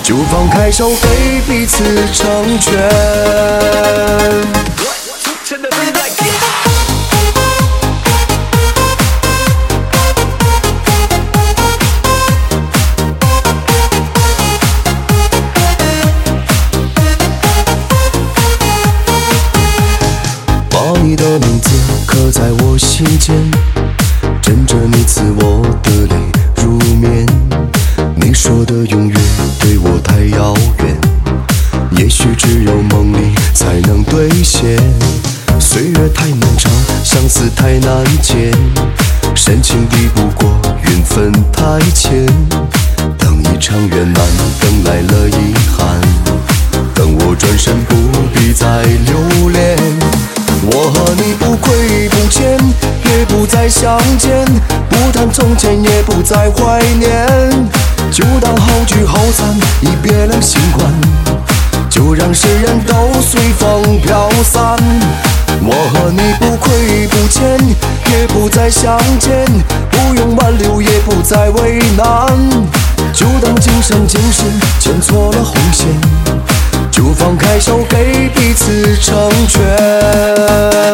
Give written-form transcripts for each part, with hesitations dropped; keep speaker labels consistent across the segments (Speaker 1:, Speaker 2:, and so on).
Speaker 1: 就放开手，给彼此成全。把你的名字刻在我心间，枕着你刺我的泪入眠。你说的永远对我太遥远，也许只有梦里才能兑现。岁月太漫长，相思太难见，深情抵不过缘分太浅。等一场圆满，等来了遗憾，等我转身不必再留恋。我和你不亏不欠，也不再相见，不谈从前，也不再怀念。就当好聚好散，已别了新欢，就让世人都随风飘散。我和你不亏不欠，也不再相见，不用挽留，也不再为难。就当今生今世牵错了红线，就放开手，给彼此成全。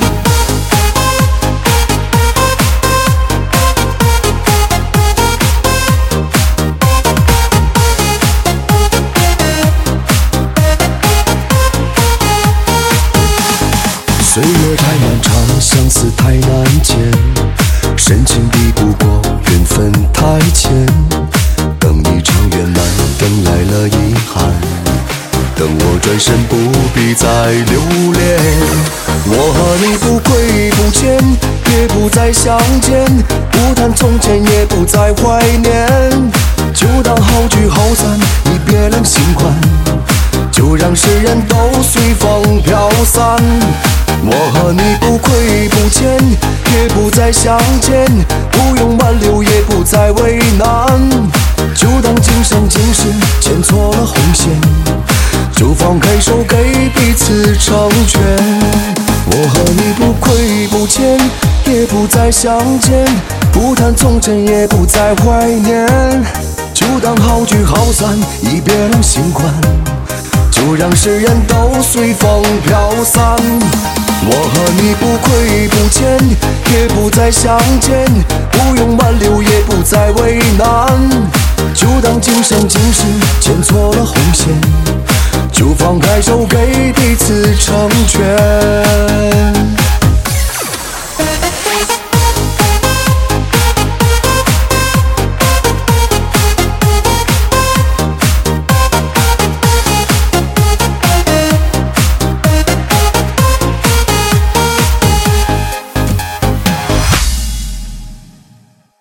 Speaker 1: 岁月太漫长，相思太难见，深情抵不过缘分太浅。等一场圆满，等来了遗憾，等我转身不必再留恋。我和你不亏不欠，也不再相见，不谈从前，也不再怀念。就当好聚好散，已别了新欢，就让世人都随风飘散。我和你不亏不欠，也不再相见，不用挽留，也不再为难。就当今生今世牵错了红线，就放开手，给彼此成全。我和你不亏不欠，也不再相见，不谈从前，也不再怀念。就当好聚好散，已别了新欢，就让世人都随风飘散。我和你不亏不欠，也不再相见，不用挽留，也不再为难。就当今生今世牵错了红线，就放开手，给彼此成全。